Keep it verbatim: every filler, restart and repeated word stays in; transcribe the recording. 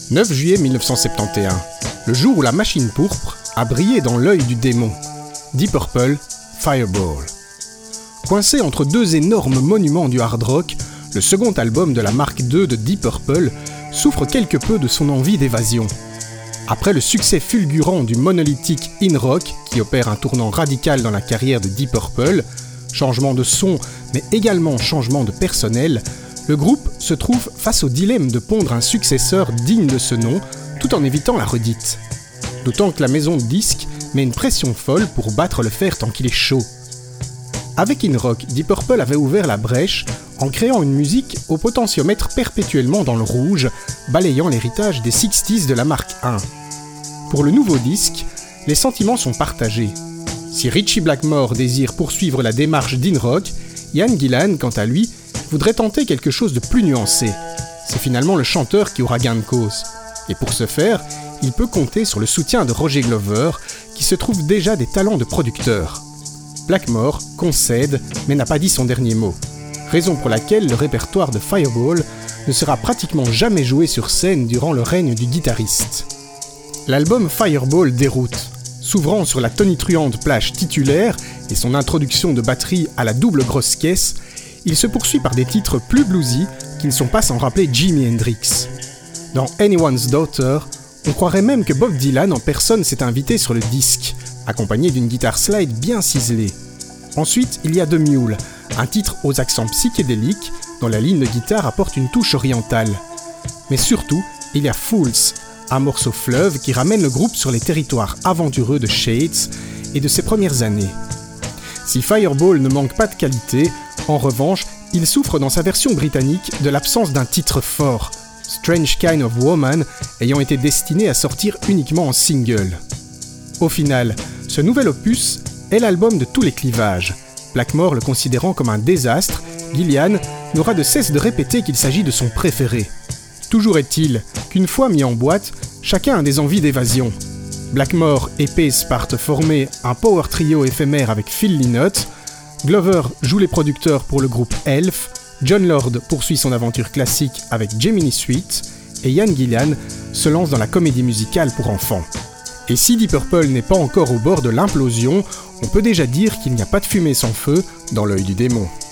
neuf juillet mille neuf cent soixante et onze, le jour où la machine pourpre a brillé dans l'œil du démon. Deep Purple, Fireball. Coincé entre deux énormes monuments du hard rock, le second album de la marque deux de Deep Purple souffre quelque peu de son envie d'évasion. Après le succès fulgurant du monolithique In Rock, qui opère un tournant radical dans la carrière de Deep Purple, changement de son, mais également changement de personnel, le groupe se trouve face au dilemme de pondre un successeur digne de ce nom, tout en évitant la redite. D'autant que la maison de disques met une pression folle pour battre le fer tant qu'il est chaud. Avec In Rock, Deep Purple avait ouvert la brèche en créant une musique au potentiomètre perpétuellement dans le rouge, balayant l'héritage des sixties de la marque un. Pour le nouveau disque, les sentiments sont partagés. Si Ritchie Blackmore désire poursuivre la démarche d'In Rock, Ian Gillan, quant à lui, voudrait tenter quelque chose de plus nuancé. C'est finalement le chanteur qui aura gain de cause. Et pour ce faire, il peut compter sur le soutien de Roger Glover, qui se trouve déjà des talents de producteur. Blackmore concède, mais n'a pas dit son dernier mot. Raison pour laquelle le répertoire de Fireball ne sera pratiquement jamais joué sur scène durant le règne du guitariste. L'album Fireball déroute. S'ouvrant sur la tonitruante plage titulaire et son introduction de batterie à la double grosse caisse, il se poursuit par des titres plus bluesy qui ne sont pas sans rappeler Jimi Hendrix. Dans Anyone's Daughter, on croirait même que Bob Dylan en personne s'est invité sur le disque, accompagné d'une guitare slide bien ciselée. Ensuite, il y a The Mule, un titre aux accents psychédéliques dont la ligne de guitare apporte une touche orientale. Mais surtout, il y a Fools, un morceau fleuve qui ramène le groupe sur les territoires aventureux de Shades et de ses premières années. Si Fireball ne manque pas de qualité, en revanche, il souffre dans sa version britannique de l'absence d'un titre fort, Strange Kind of Woman ayant été destiné à sortir uniquement en single. Au final, ce nouvel opus est l'album de tous les clivages. Blackmore le considérant comme un désastre, Gillan n'aura de cesse de répéter qu'il s'agit de son préféré. Toujours est-il qu'une fois mis en boîte, chacun a des envies d'évasion. Blackmore et Pace partent former un power trio éphémère avec Phil Lynott, Glover joue les producteurs pour le groupe Elf, Jon Lord poursuit son aventure classique avec Gemini Suite, et Ian Gillan se lance dans la comédie musicale pour enfants. Et si Deep Purple n'est pas encore au bord de l'implosion, on peut déjà dire qu'il n'y a pas de fumée sans feu dans l'œil du démon.